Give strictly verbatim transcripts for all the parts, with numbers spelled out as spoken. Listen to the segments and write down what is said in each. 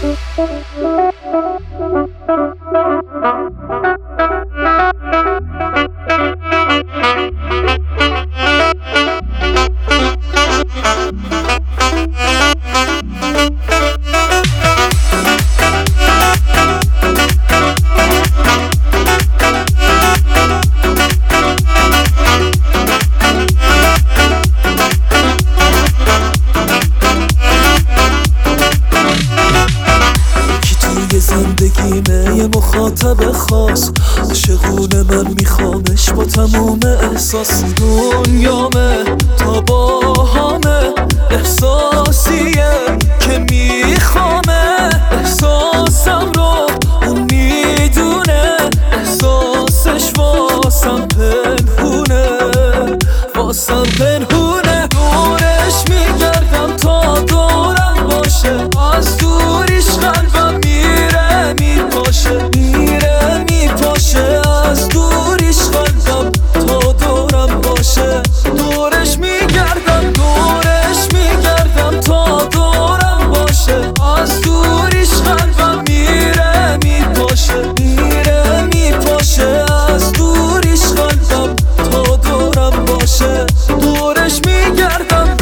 زندگیمه یه مخاطب خاص، عاشقونه من میخوامش با تموم احساس. دنیامه تا باهامه، احساسیه که میخوامه. احساسم رو اون میدونه، احساسش واسم پنهونه، واسم پنهونه. دورش میگردم تا دورم باشه، از دوریش قلبم میره میپاشه، میره میپاشه. از دوریش قلبم تا دورم باشه. دورش میگردم دورش میگردم تا دورم باشه، از دوریش قلبم میره میپاشه، میره میپاشه. از دوریش قلبم تا دورم باشه. دورش میگردم.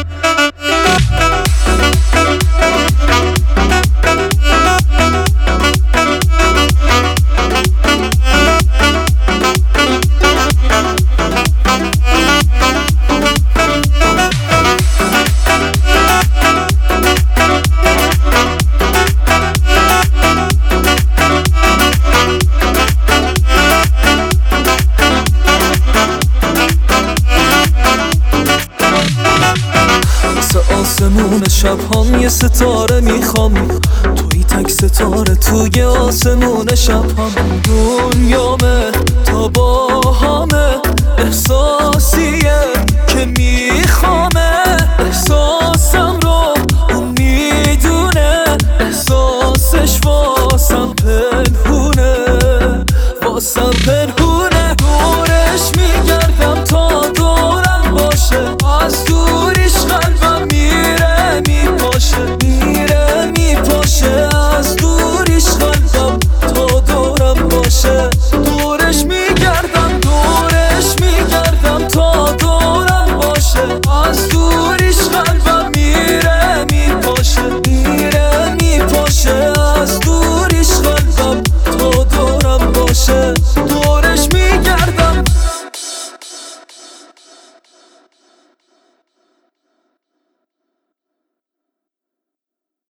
آسمون شب هم یه ستاره میخوام، توی تک ستاره توی آسمون شب هم. دنیامه تا باهامه، احساسیه که میخوام.